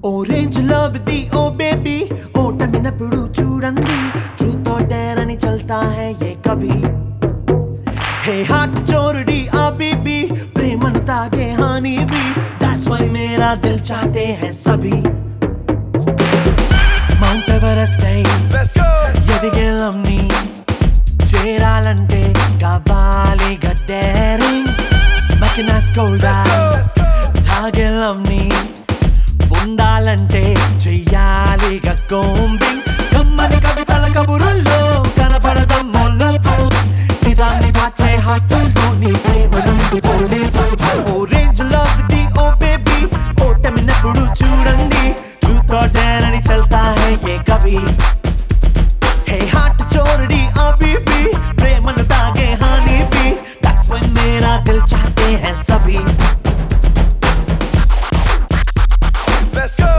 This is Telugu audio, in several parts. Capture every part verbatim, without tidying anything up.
Orange love the oh baby ओट मिनपड़ू चूड़ंदी ट्रूथ और डेयर नहीं चलता है ये कभी हे हाथ चोरडी आ बेबी प्रेम तागे हानी भी that's why मेरा दिल चाहते हैं सभी Mount Everest Let's go. ఎదిగేలమ్ని చేరాలంటే కావాలి గడ్డేరింగ్ మెకనాస్ కోల్డా తాగేలమ్ని ఉండాలంటే చెయ్యాలిగా కోంబింగ్ కమ్మని కవితల కబురుల్లో కనపడదమ్మో లవ్ నిజాన్ని దాచే హార్టుల్లో నీ ప్రేమ నందుకోలేదు orange love the oh baby ఓటమినప్పుడు చూడండి ట్రూత్ ఆర్ డేర్ అని చల్తా హై ఏ కభీ హే హార్ట్ చోరడి ఆ బీబీ ప్రేమను తాగే హానీ బీ దట్స్ వై మేరా దిల్ చాహతే హై సభీ Let's go.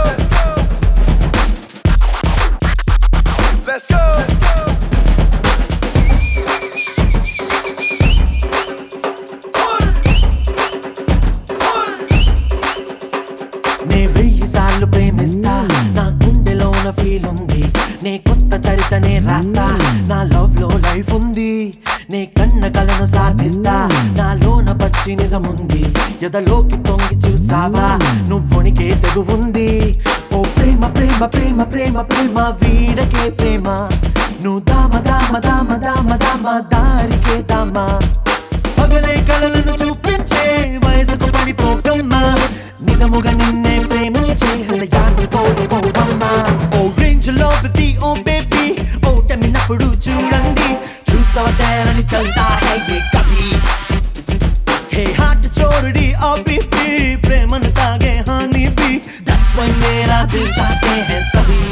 Let's go. నే వెయ్యి సార్లు ప్రేమిస్తా నా గుండెలోన ఫీల్ ఉంది నే కొత్త చరితనే రాస్తా నా లవ్ లో లైఫ్ ఉంది నే కన్న కలను సాధిస్తా నాలోన పచ్చి నిజముంది ఎదలోకి తొంగి చూసావా నువ్వునికే తెగువుంది ఓ ప్రేమ ప్రేమ ప్రేమ ప్రేమ ప్రేమ వీడకే ప్రేమ నువ్వు దామ దామ దామ దామ దామ దారికే దామ పగలే కలలను చూపించే వయసుకు పడిపోకమ్మా నిజముగా నిన్నే ప్రేమించే హృదయాన్ని కోరుకోవమ్మా orange love the oh baby ఓటమినప్పుడు చూడండి ట్రూత్ ఆర్ డేర్ అని చల్తా హై ఏ కభీ హే హార్ట్ చోరడి ఆ బేబీ ప్రేమను తాగే హానీ బీ దట్స్ వై మేరా దిల్ చాహతే హై సభీ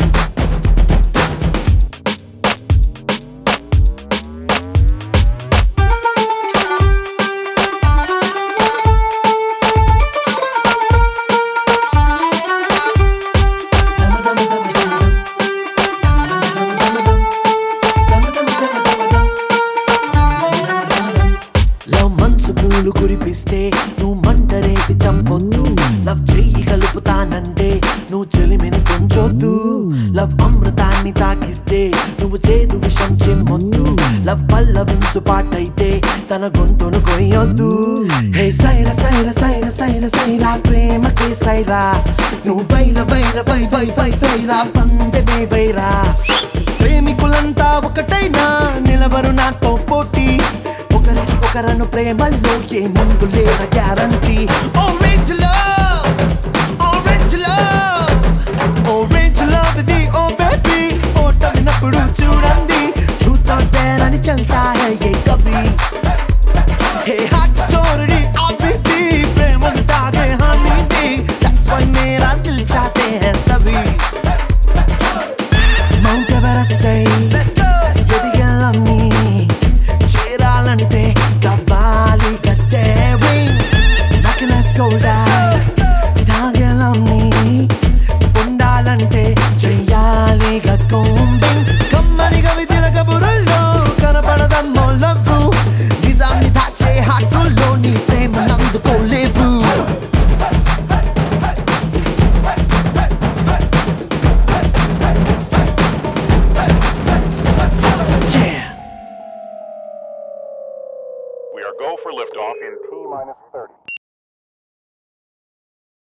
లవ్ మనసు పూలు కురిపిస్తే నువ్వు మంట రేపి చంపొద్దు లవ్ చెయ్యి కలుపుతానంటే నువ్వు చెలిమిని కొంచొద్దు లవ్ అమృతాన్ని తాకిస్తే నువ్వు చేదు విషం చిమ్మొద్దు లవ్ పల్లవించు పాటైతే తన గొంతును కొయ్యొద్దు హే సైరా సైరా సైరా సైరా సైరా ప్రేమకే సైరా నువ్వు వైర వైర వై వై వై వైరా పందెమే వైరా ప్రేమికులంతా ఒకటైనా నిలబరు నాతో పోటీ ఒకరికి ఒకరను ప్రేమల్లో ఏ ముందు లేదా guarantee orange love orange love orange love the oh baby ఓటమినప్పుడు చూడండి ట్రూత్ ఆర్ డేర్ అని చల్తా హై ఏ కభీ హే హార్ట్ చోరడి ఆ బేబీ ప్రేమను తాగే హానీ బీ దట్స్ వై మేరా దిల్ చాహతే హై సభీ మౌంట్ ఎవరెస్ట్ Let's go. ఎదిగేలమ్ని చేరాలంటే కావాలి గడ్డేరింగ్ మెకనాస్ కోల్డా తాగేలమ్ని ఉండాలంటే చెయ్యాలిగా కోంబింగ్ కమ్మని కవితల కబురుల్లో కనపడదమ్మో లవ్ నిజాన్ని దాచే హార్టుల్లో నీ ప్రేమ నందుకోలేవు Yeah. We are go for liftoff in T minus thirty.